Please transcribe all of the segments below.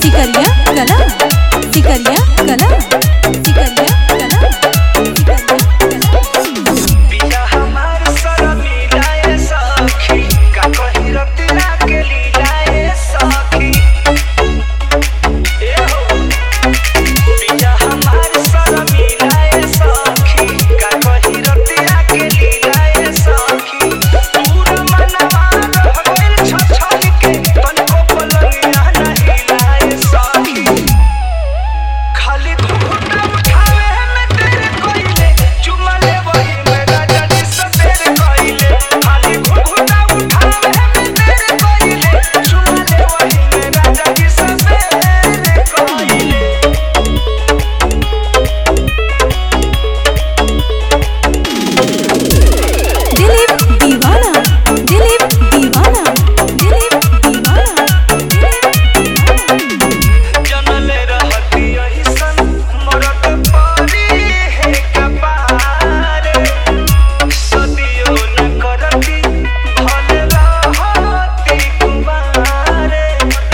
सिकरिया कला सिकरिया कला सिकरिया कला पिया हमार शर्मिलाए सखी का कही रतिला के लीलाए सखी ए हो पिया हमार शर्मिलाए सखी का कही रतिला के लीलाए सखी पूरा मनवा रह गइल छछन के तनको पलंगिया नहीं लाए सखी खाली घूंघटा उठावे में तेरे कोइले चुमा ले वही में राजा जी से तेरे कोइले खाली घूंघटा उठावे में तेरे कोइले चुमा ले वही में राजा जी से तेरे कोइले दिलीप दीवाना दिलीप दीवाना दिलीप दीवाना जनले रहती यही सन मरत पारी है कपारे सदियो न करती भले रहती कुमारे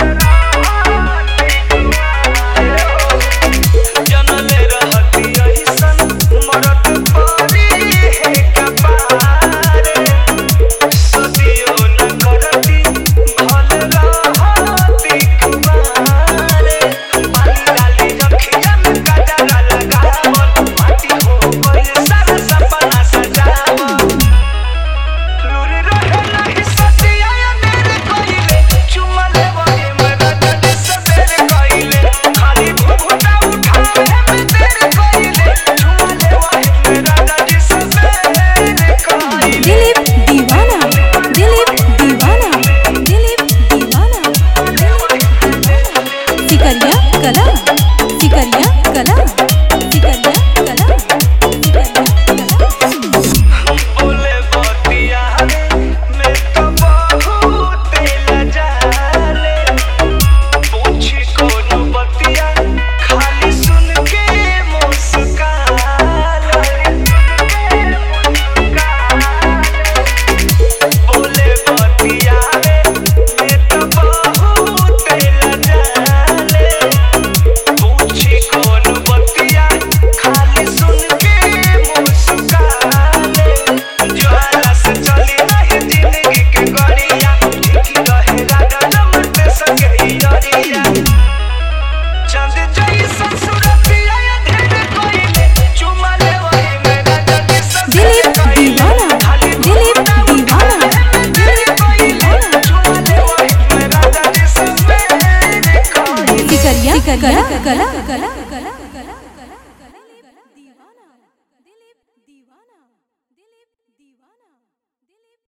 जनले रहती यही सन मरत पारी है कपारे सदियो न करती भले रहती कुमारे पानी डाली रखिया में गजरा लगावल माटी हो गइल सारा सपना सजावल लूरी रहे नहीं सतिया मेरे कोइले चुमा ले वही में राजा जी से तेरे कोइले खाली घूंघटा उठावे में तेरे कोइले चुमा ले वही में राजा जी से तेरे कोइले दिलीप दीवाना दिलीप दीवाना दिलीप दीवाना सिकरिया कला सिकरिया कला सिकरिया कला सिकरिया कला बोले बतिया में तो बहुत लजाले पूछी कोनो बतिया खाली सुन के मुस्काले बोले बतिया में तो बहुत लजाले पूछी कोनो बतिया खाली सुन के मुस्काले ज्वाला से चली नहीं जिंदगी के गड़िया ठीक रहे राजा जमते संगे इरिया चंद जैसा सुरतिया ढेर कोइले चुमा ले वही में राजा जी से दिलीप दीवाना दिलीप दीवाना दिलीप दीवाना चुमा ले वही में राजा जी से तेरे कोइले सिकरिया कला कला कला कला कला दीवाना दिलीप दीवाना